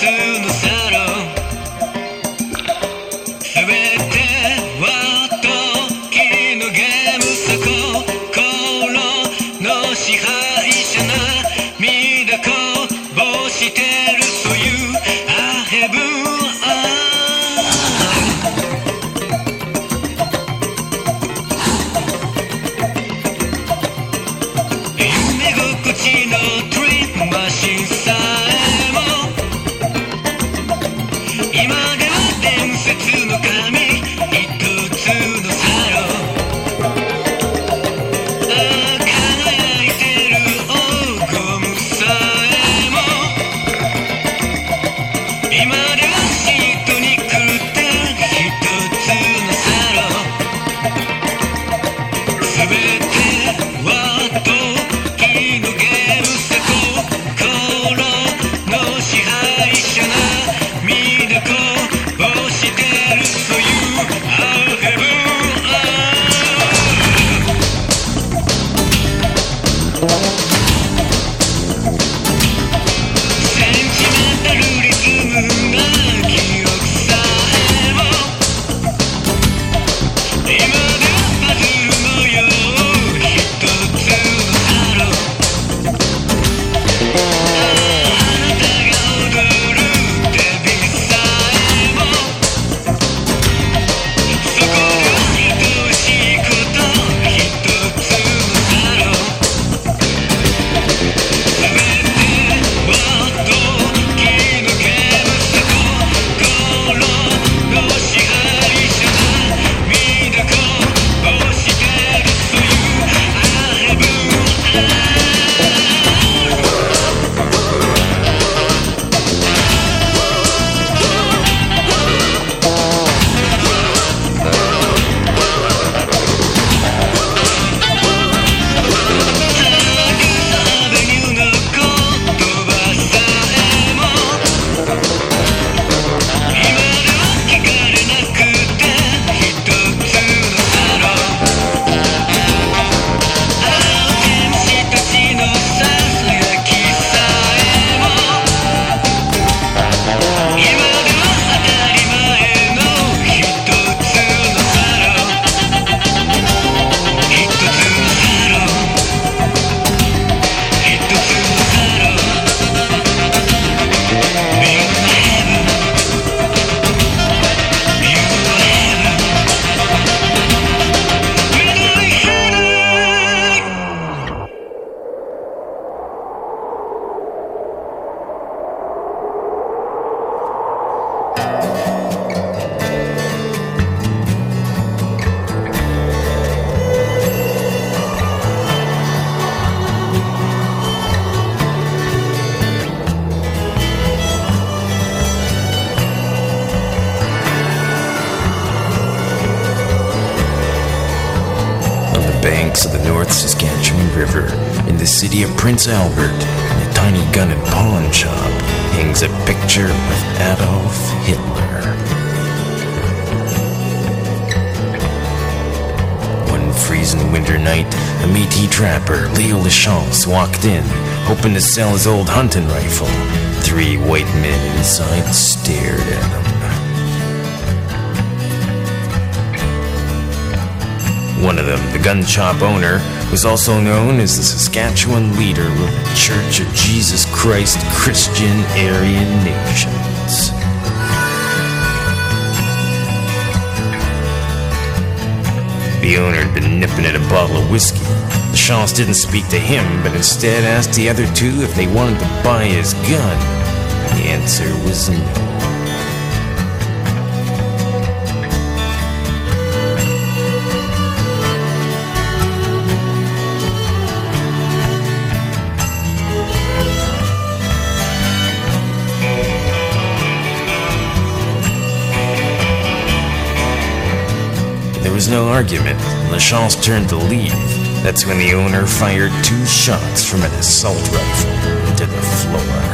のサロン全ては時のゲームさ心の支配者涙こぼしてるそういうI have夢心地のドリームマシンさえも今では伝説の神一つのサロン輝いてる黄金さえも今では嫉妬に狂った一つのサロン全ては時のゲームさ心の支配者涙こぼしてるそういうI haveセンチメンタルリズムな記憶さえも今ではパズルのよう一つのサロンあなたが踊るデビさえもそこでは愛しいこと一つのサロン全ては時のゲームさ心の支配者涙こぼしてるそういうI have Banks of the North Saskatchewan River, in the city of Prince Albert, in a tiny gun and pawn shop, hangs a picture of Adolf Hitler. One freezing winter night, a Métis trapper, Leo Lachance, walked in, hoping to sell his old hunting rifle. 3 white men inside stared at him. One of them, the gun shop owner, was also known as the Saskatchewan leader of the Church of Jesus Christ Christian Aryan Nations. The owner had been nipping at a bottle of whiskey. The Lachance didn't speak to him, but instead asked the other two if they wanted to buy his gun. The answer was no. There was no argument. Lachance turned to leave. That's when the owner fired 2 shots from an assault rifle into the floor.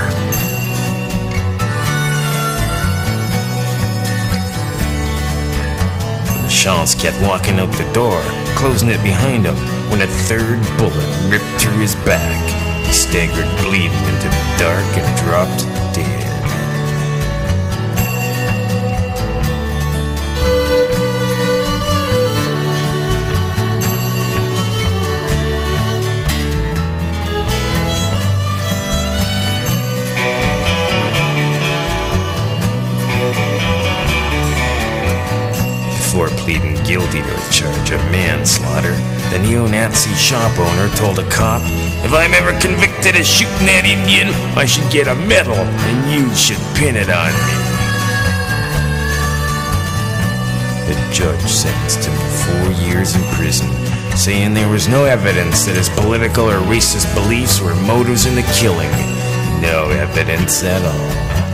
Lachance kept walking out the door, closing it behind him, when a 3rd bullet ripped through his back. He staggered bleeding into the dark and dropped dead. pleading guilty to a charge of manslaughter, the neo-Nazi shop owner told a cop, "If I'm ever convicted of shooting that Indian, I should get a medal, and you should pin it on me." The judge sentenced him to 4 years in prison, saying there was no evidence that his political or racist beliefs were motives in the killing. No evidence at all.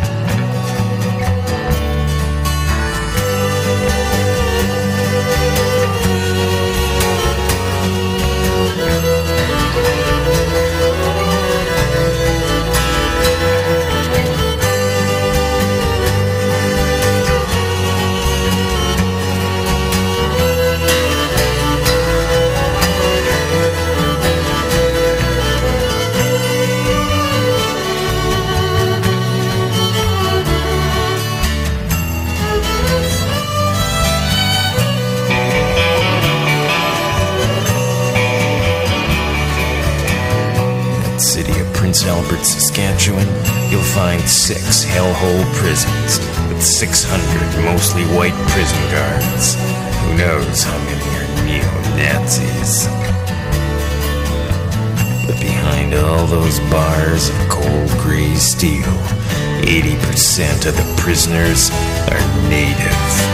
Albert, Saskatchewan, you'll find 6 hellhole prisons with 600 mostly white prison guards. Who knows how many are neo-Nazis? But behind all those bars of cold gray steel, 80% of the prisoners are native.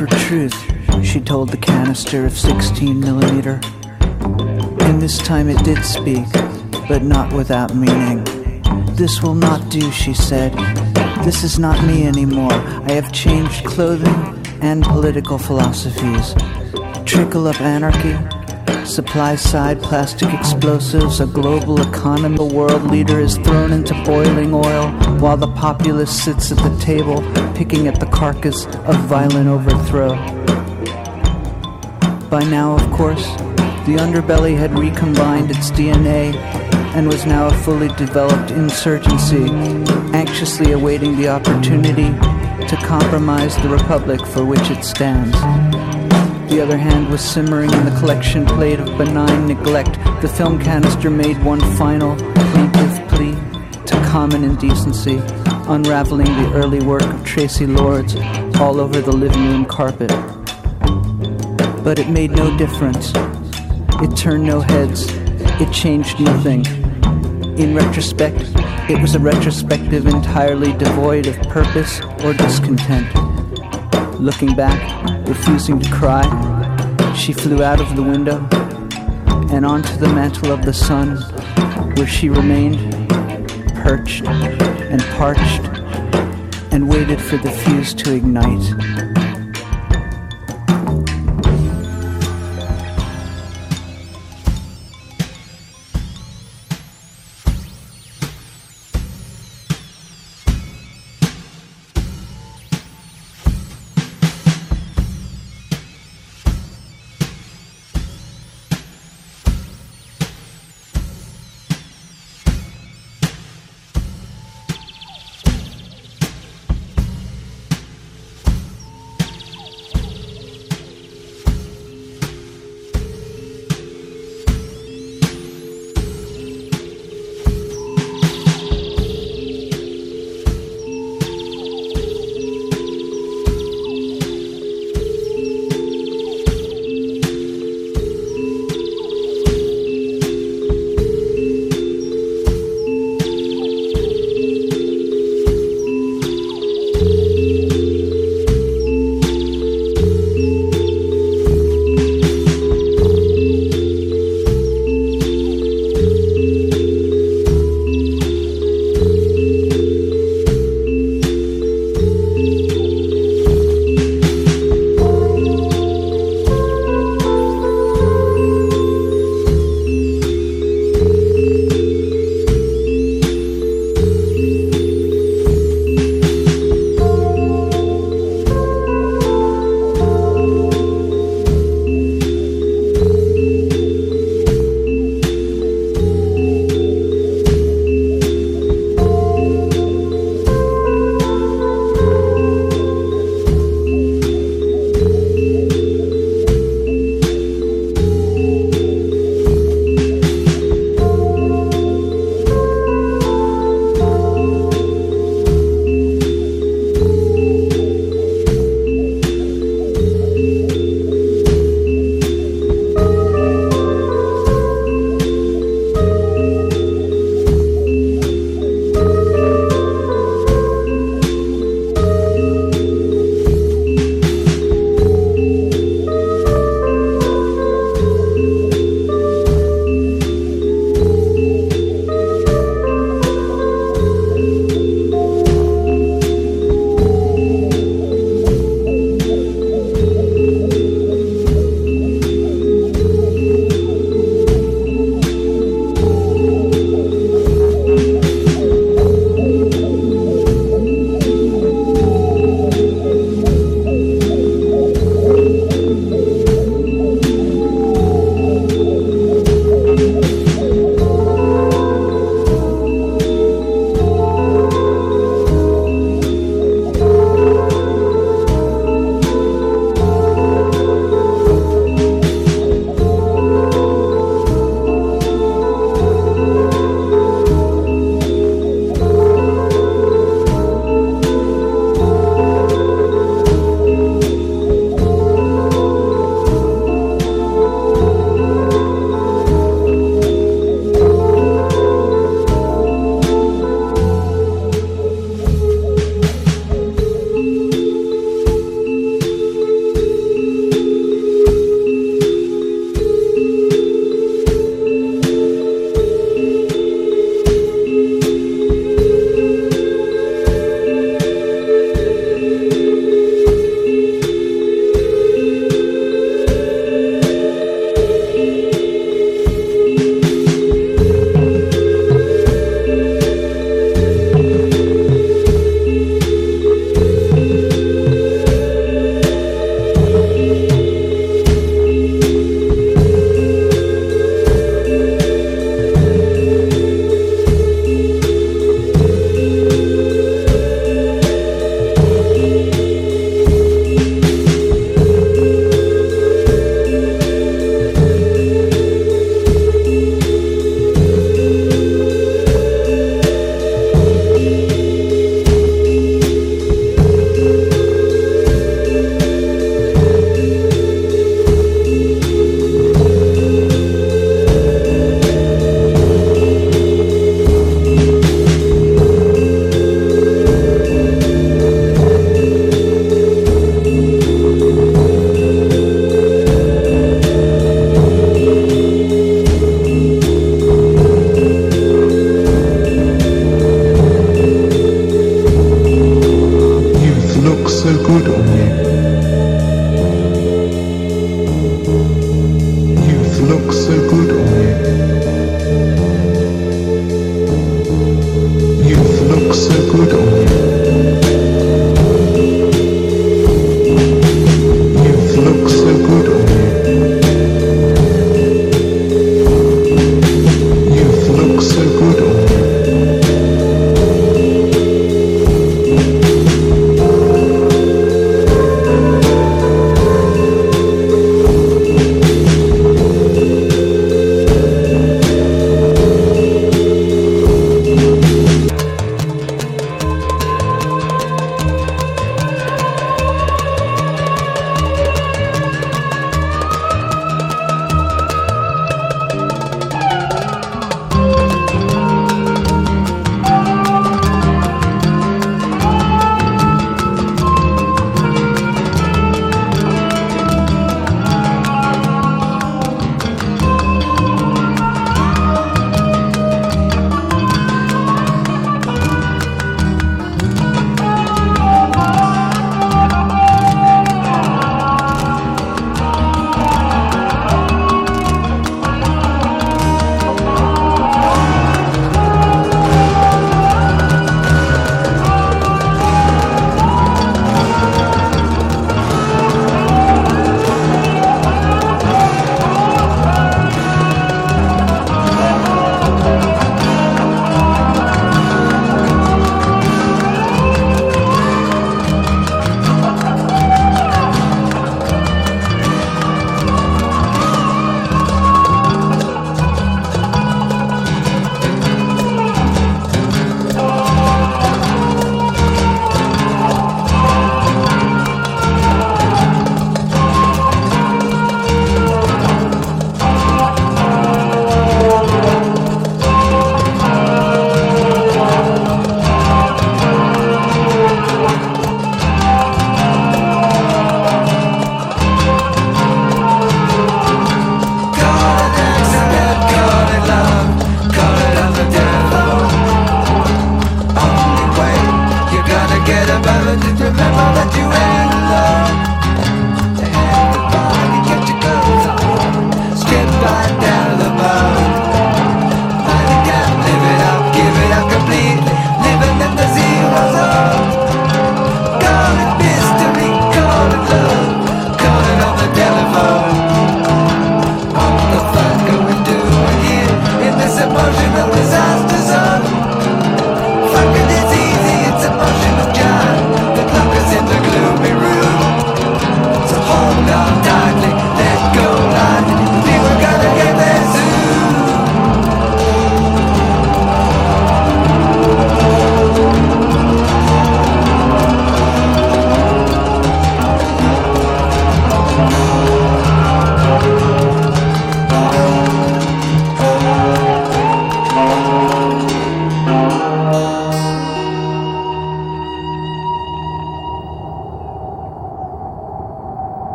for truth, she told the canister of 16 millimeter. And this time it did speak, but not without meaning. This will not do, she said. This is not me anymore. I have changed clothing and political philosophies. Trickle of anarchy, supply side plastic explosives, a global economy. The world leader is thrown into boiling oil while the populace sits at the table picking at the carcass of violent overthrow. By now, of course, the underbelly had recombined its DNA and was now a fully developed insurgency, anxiously awaiting the opportunity to compromise the republic for which it stands. The other hand was simmering in the collection plate of benign neglect. The film canister made one final plaintive plea to common indecency, unraveling the early work of Tracy Lords all over the living room carpet. But it made no difference. It turned no heads. It changed nothing. In retrospect, it was a retrospective entirely devoid of purpose or discontent. Looking back, refusing to cry, she flew out of the window and onto the mantle of the sun, where she remained, perched and parched, and waited for the fuse to ignite.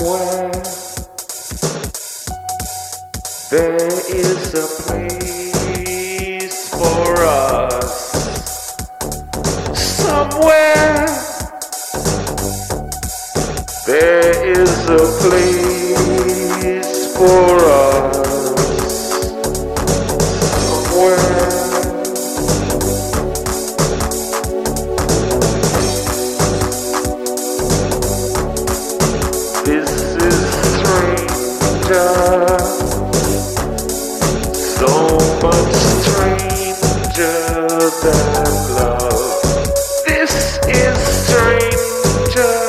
somewhere there is a place for us. Somewhere there is a place for us. Somewhere this is stranger, so much stranger than love. This is stranger.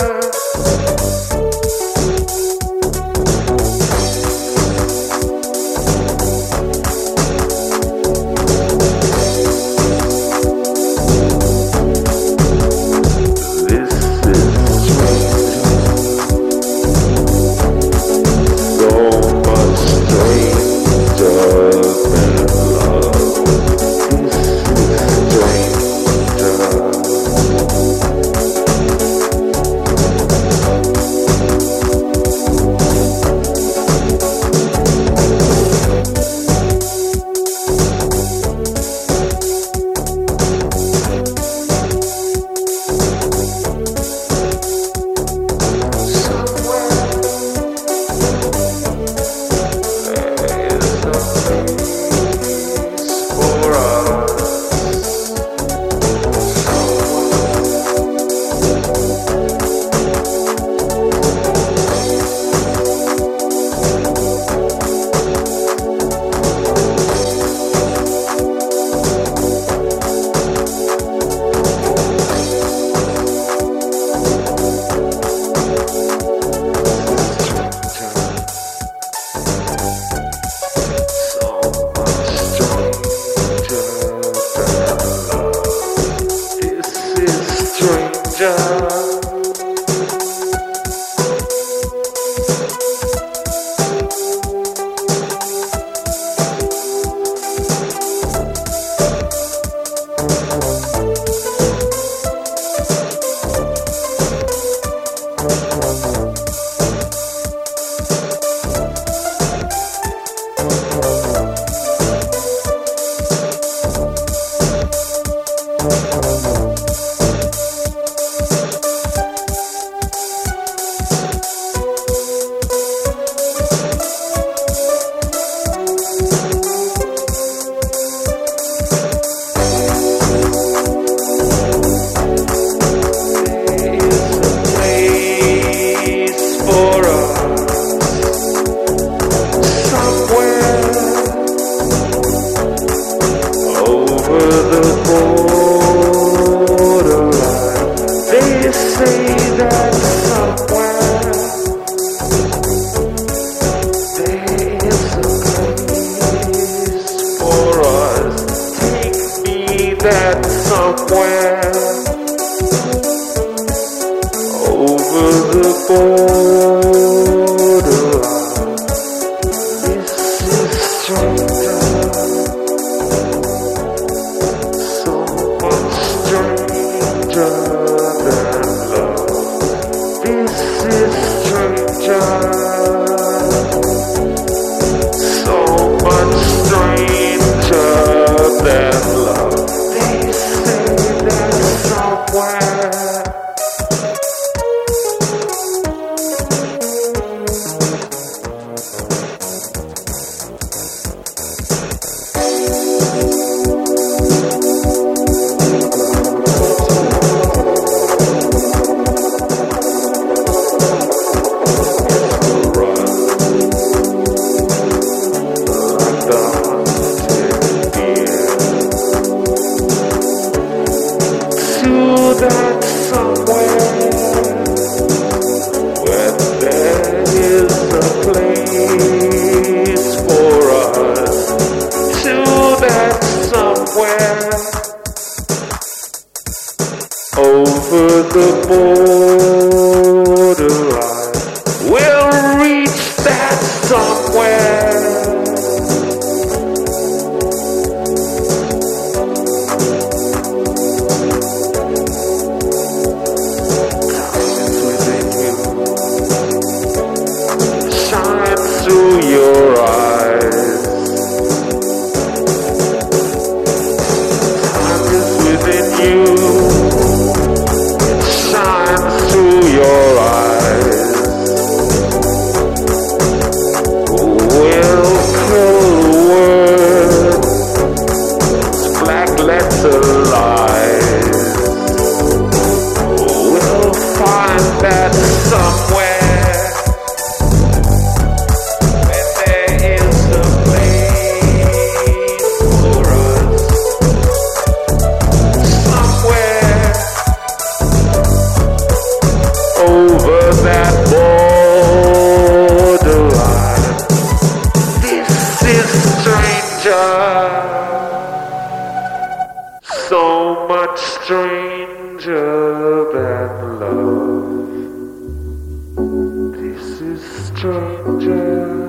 but stranger than love. This is stranger.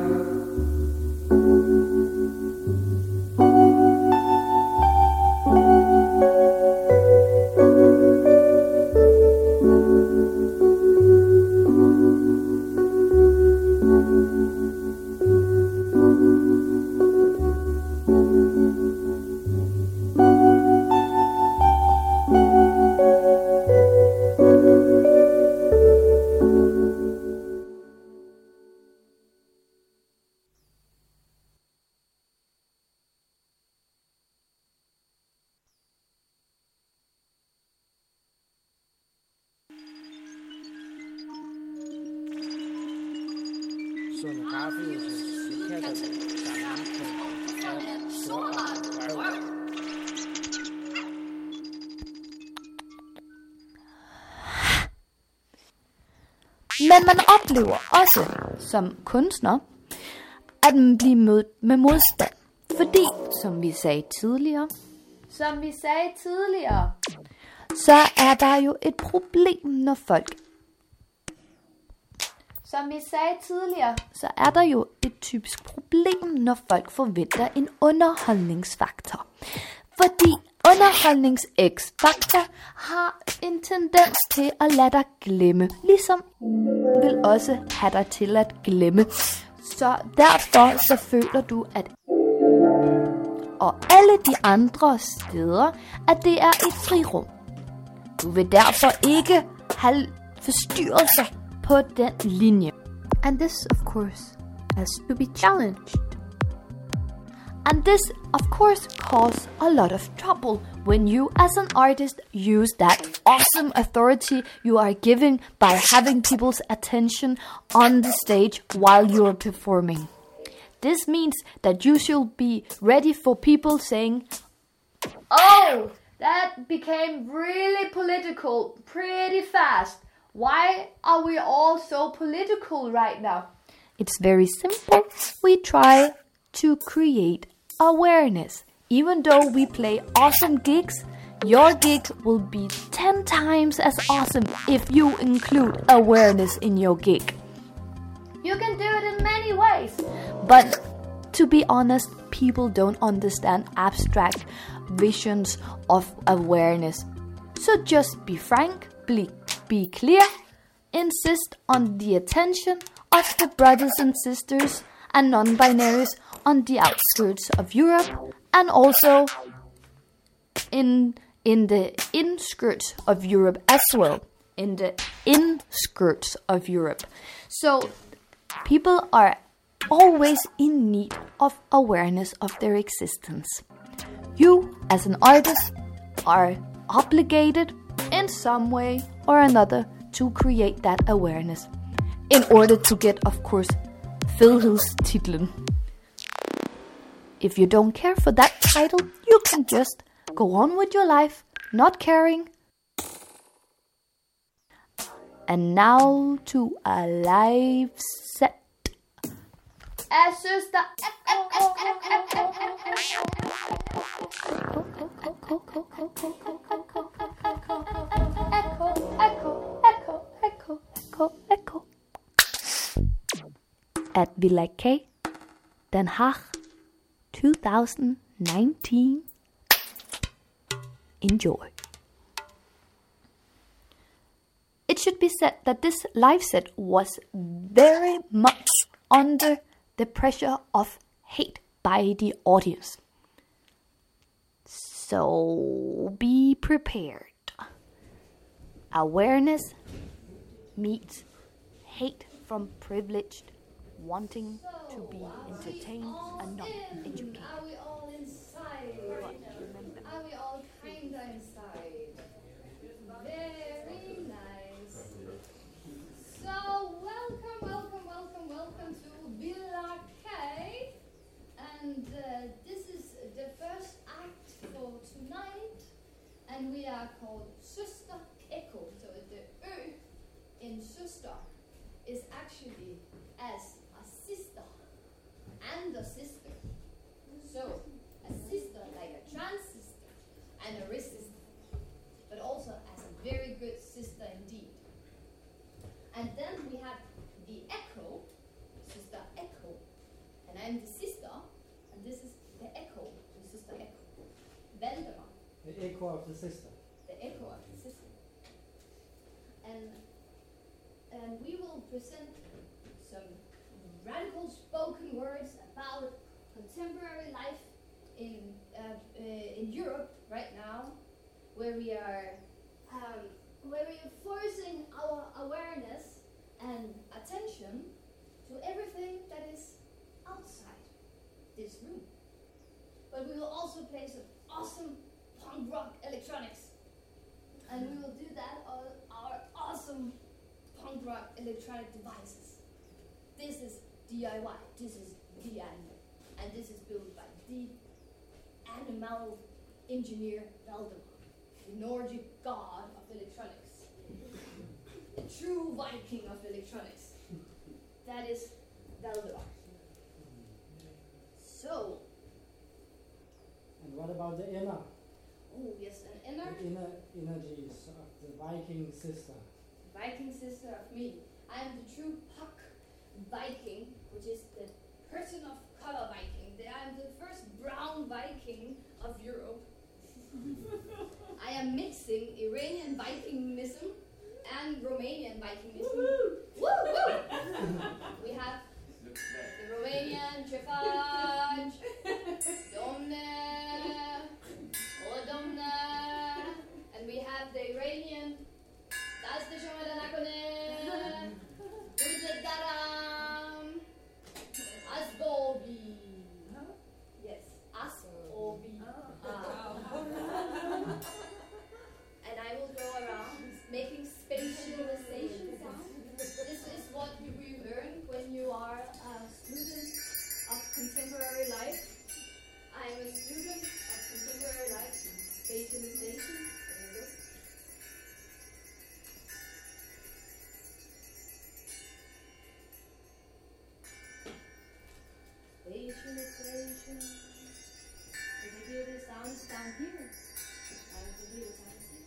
Men man oplever også som kunstner, at man bliver mødt med modstand. Fordi, som vi sagde tidligere, så er der jo et problem, når folk... så er der jo et typisk problem, når folk forventer en underholdningsfaktor. Fordi underholdnings-X-faktor har en tendens til at lade dig glemme, ligesom vil også have dig til at glemme. Så derfor så føler du, at og alle de andre steder, at det er et frirum. Du vil derfor ikke have forstyrrelser på den linje. And this, of course, has to be challenged. And this, of course, causes a lot of trouble when you, as an artist, use that awesome authority you are given by having people's attention on the stage while you're performing. This means that you should be ready for people saying, "Oh, that became really political pretty fast. Why are we all so political right now?" It's very simple. We try to create awareness. Even though we play awesome gigs, your gig will be 10 times as awesome if you include awareness in your gig. You can do it in many ways. But to be honest, people don't understand abstract visions of awareness. So just be frank, be clear, insist on the attention of the brothers and sisters and non-binaries on the outskirts of Europe, and also in the inskirts of Europe as well. In the inskirts of Europe. So people are always in need of awareness of their existence. You, as an artist, are obligated in some way or another to create that awareness in order to get, of course, Fedhedstitlen. If you don't care for that title, you can just go on with your life, not caring. And now to a live set. Af søster. Echo. At Villa K, Den Haag, 2019. Enjoy. It should be said that this live set was very much under the pressure of hate by the audience. So be prepared. Awareness meets hate from privileged, wanting to be entertained and not educated. Are we all inside? Are we all kinda inside? Very nice. So welcome to Villa K. And this is the first act for tonight. And we are called Søster Echo. So the Ø in Søster is actually as a sister and a sister. So a sister like a trans sister and a resistor. And then we have the echo, Sister Echo. And I'm the sister, and this is the echo, the Sister Echo. Valdemar. The echo of the sister. The echo of the sister. And we will present some radical spoken words about contemporary life in Europe right now, where we are forcing our awareness and attention to everything that is outside this room. But we will also play some awesome punk rock electronics. And we will do that on our awesome punk rock electronic devices. This is DIY, this is DIY, and this is built by the animal engineer Valdemar, the Nordic god of electronics, the true Viking of electronics. That is Valdemar. So. And what about the inner? Oh yes, an inner. The inner energies of the Viking sister. Viking sister of me. I am the true Puck Viking, which is the person of color Viking. I am the first brown Viking of Europe. I am mixing Iranian Vikingism and Romanian Vikingism. Woo! Woo! We have the Romanian Trefaj, Domne, Odomne, and we have the Iranian Das de Shomadanakone, Udadaram, Asbobi. Yes, Asbobi. And I will go around making spatialization sounds. This is what we learn when you are a student of contemporary life. I am a student of contemporary life, spatialization. There you go. Spatialization. You can hear the sounds down here. I can hear the sounds here.